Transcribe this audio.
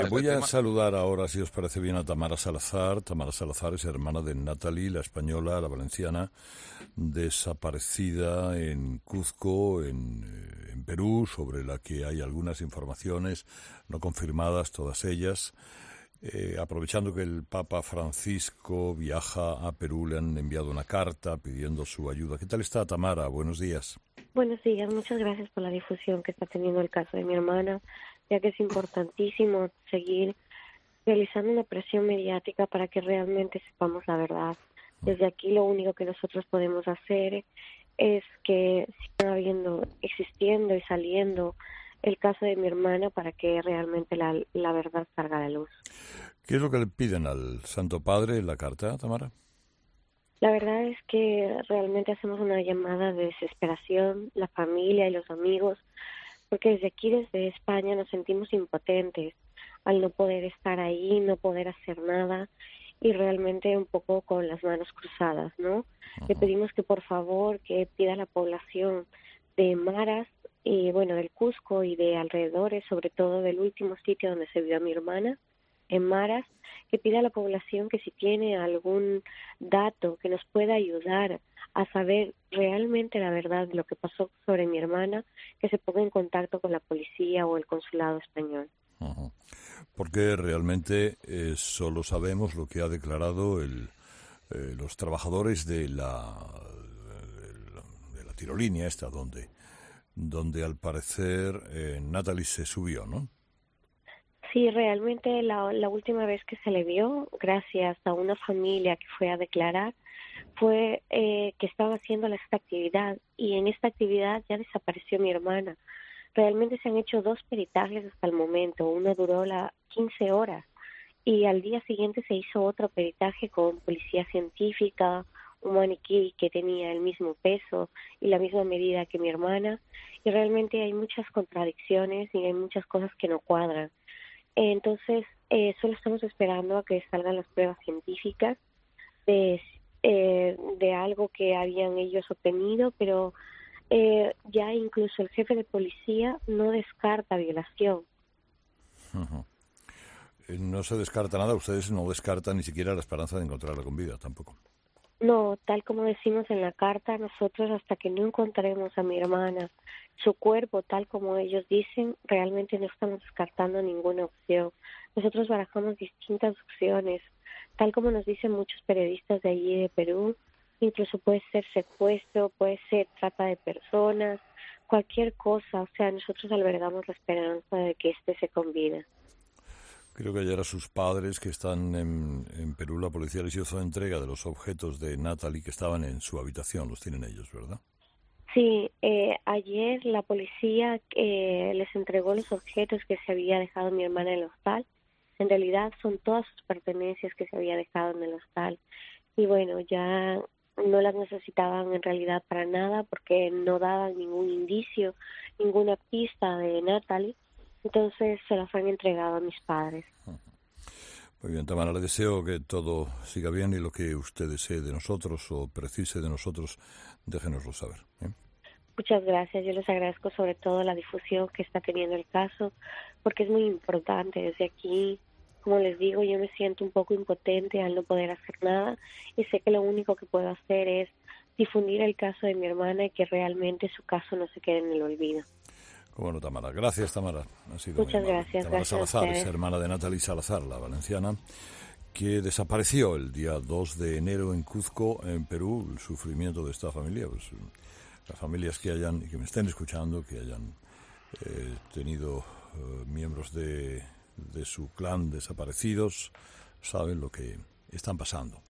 Voy a saludar ahora, si os parece bien, a Tamara Salazar. Tamara Salazar es hermana de Natalie, la española, la valenciana, desaparecida en Cuzco, en Perú, sobre la que hay algunas informaciones no confirmadas, todas ellas. Aprovechando que el Papa Francisco viaja a Perú, le han enviado una carta pidiendo su ayuda. ¿Qué tal está, Tamara? Buenos días. Buenos días, muchas gracias por la difusión que está teniendo el caso de mi hermana, ya que es importantísimo seguir realizando una presión mediática para que realmente sepamos la verdad. Desde aquí lo único que nosotros podemos hacer es que sigan existiendo y saliendo el caso de mi hermana para que realmente la verdad salga a la luz. ¿Qué es lo que le piden al Santo Padre en la carta, Tamara? La verdad es que realmente hacemos una llamada de desesperación, la familia y los amigos, porque desde aquí, desde España, nos sentimos impotentes al no poder estar ahí, no poder hacer nada y realmente un poco con las manos cruzadas, ¿no? Le pedimos que por favor que pida a la población de Maras y bueno, del Cusco y de alrededores, sobre todo del último sitio donde se vio a mi hermana, en Maras, que pida a la población que si tiene algún dato que nos pueda ayudar a saber realmente la verdad de lo que pasó sobre mi hermana, que se ponga en contacto con la policía o el consulado español. Porque realmente solo sabemos lo que ha declarado los trabajadores de la tirolínea esta, donde al parecer Natalie se subió, ¿no? Sí, realmente la última vez que se le vio, gracias a una familia que fue a declarar, fue que estaban haciendo esta actividad y en esta actividad ya desapareció mi hermana. Realmente se han hecho 2 peritajes hasta el momento, uno duró 15 horas y al día siguiente se hizo otro peritaje con policía científica, un maniquí que tenía el mismo peso y la misma medida que mi hermana y realmente hay muchas contradicciones y hay muchas cosas que no cuadran. Entonces, solo estamos esperando a que salgan las pruebas científicas de algo que habían ellos obtenido, pero ya incluso el jefe de policía no descarta violación. No se descarta nada, ustedes no descartan ni siquiera la esperanza de encontrarla con vida, tampoco. No, tal como decimos en la carta, nosotros hasta que no encontremos a mi hermana, su cuerpo, tal como ellos dicen, realmente no estamos descartando ninguna opción. Nosotros barajamos distintas opciones, tal como nos dicen muchos periodistas de allí de Perú, incluso puede ser secuestro, puede ser trata de personas, cualquier cosa, o sea, nosotros albergamos la esperanza de que se con vida. Creo que ayer a sus padres que están en Perú, la policía les hizo entrega de los objetos de Natalie que estaban en su habitación, los tienen ellos, ¿verdad? Sí, ayer la policía les entregó los objetos que se había dejado mi hermana en el hostal. En realidad son todas sus pertenencias que se había dejado en el hostal. Y bueno, ya no las necesitaban en realidad para nada porque no daban ningún indicio, ninguna pista de Natalie. Entonces se las han entregado a mis padres. Muy bien, Tamara, le deseo que todo siga bien y lo que usted desee de nosotros o precise de nosotros, déjenoslo saber. Muchas gracias. Yo les agradezco sobre todo la difusión que está teniendo el caso, porque es muy importante. Desde aquí, como les digo, yo me siento un poco impotente al no poder hacer nada y sé que lo único que puedo hacer es difundir el caso de mi hermana y que realmente su caso no se quede en el olvido. Bueno, Tamara. Gracias, Tamara. Ha sido Muchas gracias. Tamara Gracias Salazar es hermana de Natalie Salazar, la valenciana, que desapareció el día 2 de enero en Cuzco, en Perú. El sufrimiento de esta familia, pues las familias que me estén escuchando, que hayan tenido miembros de su clan desaparecidos, saben lo que están pasando.